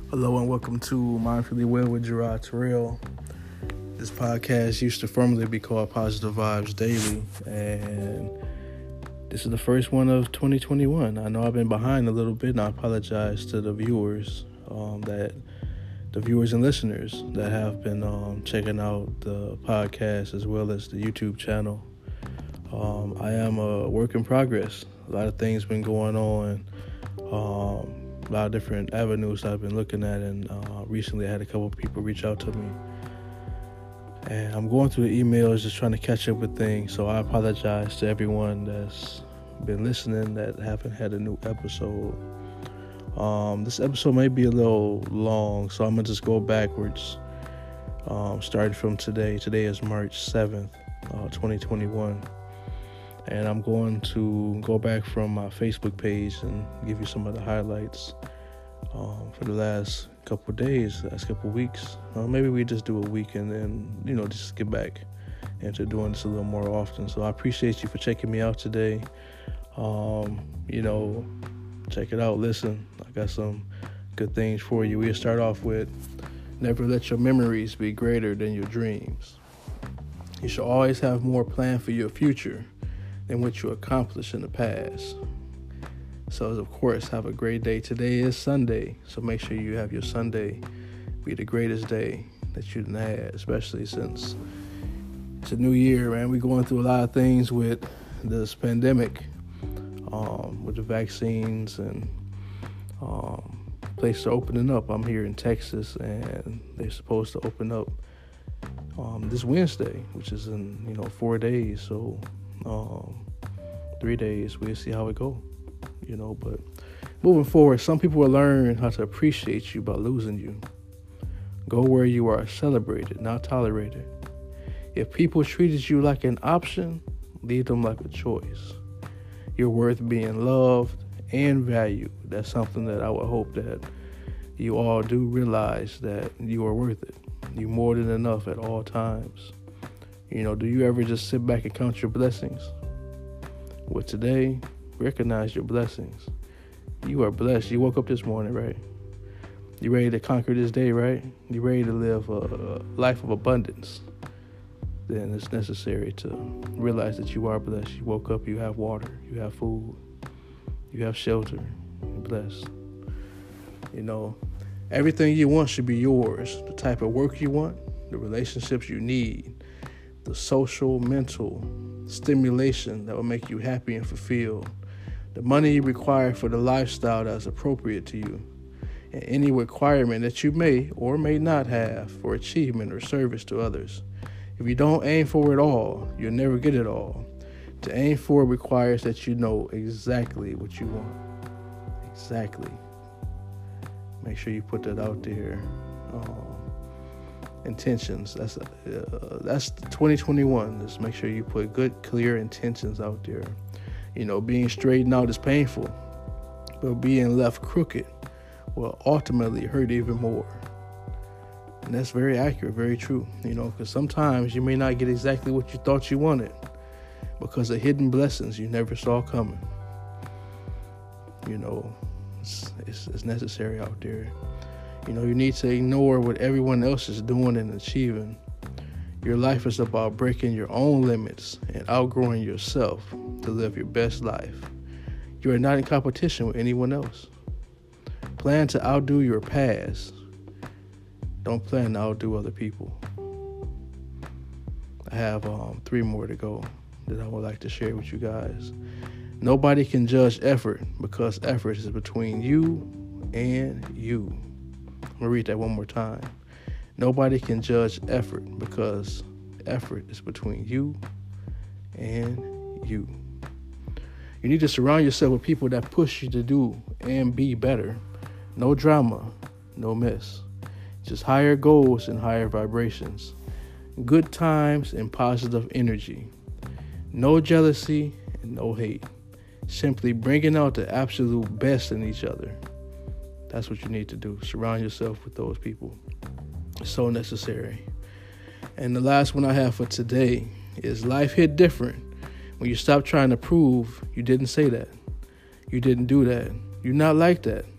Hello and welcome to Mindfully Well with Gerard Terrell. This podcast used to formerly be called Positive Vibes Daily, and this is the first one of 2021. I know I've been behind a little bit, and I apologize to the viewers, the viewers and listeners that have been checking out the podcast as well as the YouTube channel. I am a work in progress. A lot of things been going on. A lot of different avenues I've been looking at, and recently I had a couple of people reach out to me, and I'm going through the emails just trying to catch up with things. So I apologize to everyone that's been listening that haven't had a new episode. This episode may be a little long, so I'm gonna just go backwards, starting from today. Today is March 7th, 2021. And I'm going to go back from my Facebook page and give you some of the highlights for the last couple of days, last couple of weeks. Maybe we just do a week and then, just get back into doing this a little more often. So I appreciate you for checking me out today. Check it out. Listen, I got some good things for you. We'll start off with, never let your memories be greater than your dreams. You should always have more planned for your future than what you accomplished in the past. So, of course, have a great day. Today is Sunday, so make sure you have your Sunday be the greatest day that you done had, especially since it's a new year, man. We're going through a lot of things with this pandemic, with the vaccines and places are opening up. I'm here in Texas, and they're supposed to open up this Wednesday, which is in 4 days. So 3 days, we'll see how it go, but moving forward, some people will learn how to appreciate you by losing you. Go where you are celebrated, not tolerated. If people treated you like an option, lead them like a choice. You're worth being loved and valued. That's something that I would hope that you all do realize, that you are worth it. You're more than enough at all times. Do you ever just sit back and count your blessings? Well, today, recognize your blessings. You are blessed. You woke up this morning, right? You ready to conquer this day, right? You ready to live a life of abundance? Then it's necessary to realize that you are blessed. You woke up, you have water, you have food, you have shelter. You're blessed. Everything you want should be yours. The type of work you want, the relationships you need, the social, mental stimulation that will make you happy and fulfilled, the money you require for the lifestyle that's appropriate to you, and any requirement that you may or may not have for achievement or service to others. If you don't aim for it all, you'll never get it all. To aim for it requires that you know exactly what you want. Exactly. Make sure you put that out there. Intentions. That's 2021. Just make sure you put good, clear intentions out there. Being straightened out is painful, but being left crooked will ultimately hurt even more. And that's very accurate, very true. Because sometimes you may not get exactly what you thought you wanted because of hidden blessings you never saw coming. It's necessary out there. You need to ignore what everyone else is doing and achieving. Your life is about breaking your own limits and outgrowing yourself to live your best life. You are not in competition with anyone else. Plan to outdo your past. Don't plan to outdo other people. I have 3 more to go that I would like to share with you guys. Nobody can judge effort because effort is between you and you. I'm going to read that one more time. Nobody can judge effort because effort is between you and you. You need to surround yourself with people that push you to do and be better. No drama, no mess. Just higher goals and higher vibrations. Good times and positive energy. No jealousy and no hate. Simply bringing out the absolute best in each other. That's what you need to do. Surround yourself with those people. It's so necessary. And the last one I have for today is life hit different when you stop trying to prove you didn't say that. You didn't do that. You're not like that.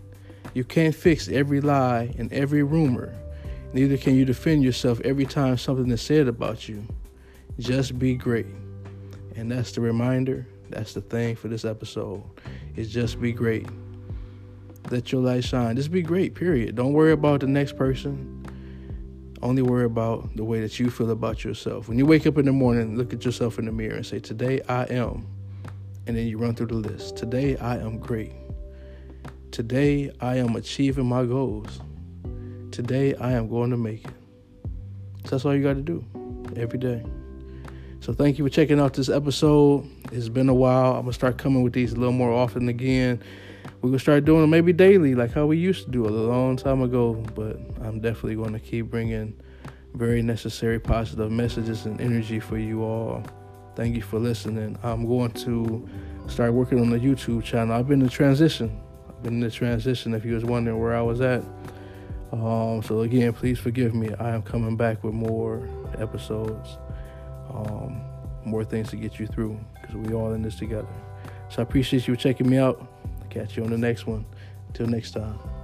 You can't fix every lie and every rumor. Neither can you defend yourself every time something is said about you. Just be great. And that's the reminder. That's the thing for this episode. Is just be great. Let your light shine. Just be great, period. Don't worry about the next person. Only worry about the way that you feel about yourself. When you wake up in the morning, look at yourself in the mirror and say, today I am. And then you run through the list. Today I am great. Today I am achieving my goals. Today I am going to make it. So that's all you got to do every day. So thank you for checking out this episode. It's been a while. I'm going to start coming with these a little more often again. We're going to start doing them maybe daily like how we used to do a long time ago. But I'm definitely going to keep bringing very necessary positive messages and energy for you all. Thank you for listening. I'm going to start working on the YouTube channel. I've been in transition. If you was wondering where I was at. So again, please forgive me. I am coming back with more episodes, more things to get you through because we all in this together. So I appreciate you checking me out. Catch you on the next one. Until next time.